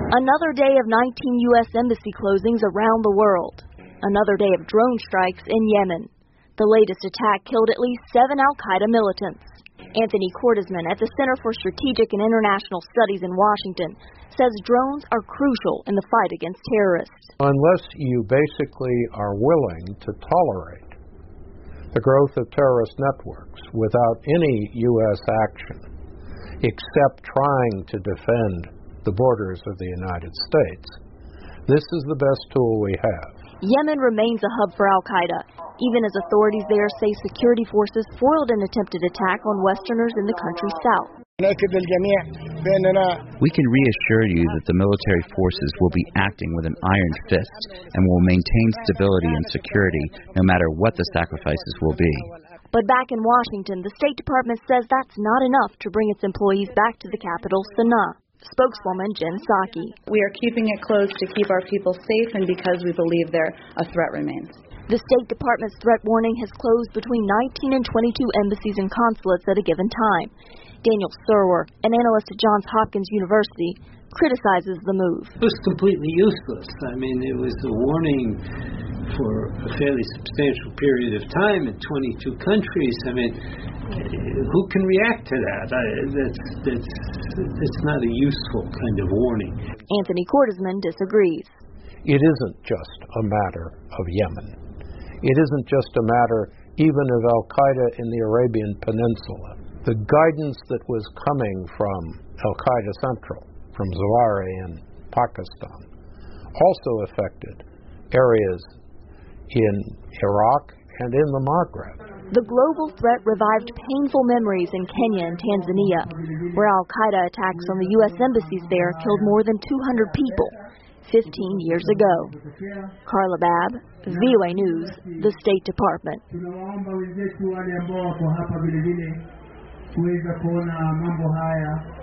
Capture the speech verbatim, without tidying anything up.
Another day of nineteen U S embassy closings around the world. Another day of drone strikes in Yemen. The latest attack killed at least seven al-Qaeda militants. Anthony Cordesman at the Center for Strategic and International Studies in Washington says drones are crucial in the fight against terrorists. Unless you basically are willing to tolerate the growth of terrorist networks without any U S action, except trying to defend the borders of the United States, this is the best tool we have. Yemen remains a hub for al-Qaeda, even as authorities there say security forces foiled an attempted attack on Westerners in the country's south. We can reassure you that the military forces will be acting with an iron fist and will maintain stability and security no matter what the sacrifices will be. But back in Washington, the State Department says that's not enough to bring its employees back to the capital, Sana'a. Spokeswoman Jen Psaki. We are keeping it closed to keep our people safe and because we believe there a threat remains. The State Department's threat warning has closed between nineteen and twenty-two embassies and consulates at a given time. Daniel Surwer, an analyst at Johns Hopkins University, criticizes the move. It was completely useless. I mean, it was a warning for a fairly substantial period of time in twenty-two countries. I mean, who can react to that? I, that's, that's, that's not a useful kind of warning. Anthony Cordesman disagrees. It isn't just a matter of Yemen. It isn't just a matter even of al-Qaeda in the Arabian Peninsula. The guidance that was coming from al-Qaeda Central, from Zawahiri in Pakistan, also affected areas in Iraq and in the Maghreb. The global threat revived painful memories in Kenya and Tanzania, where al-Qaeda attacks on the U S embassies there killed more than two hundred people fifteen years ago. Carla Babb, V O A News, the State Department. Tunawaomba wenzetu wale ambao wako hapa vile vile kuweza kuona mambo haya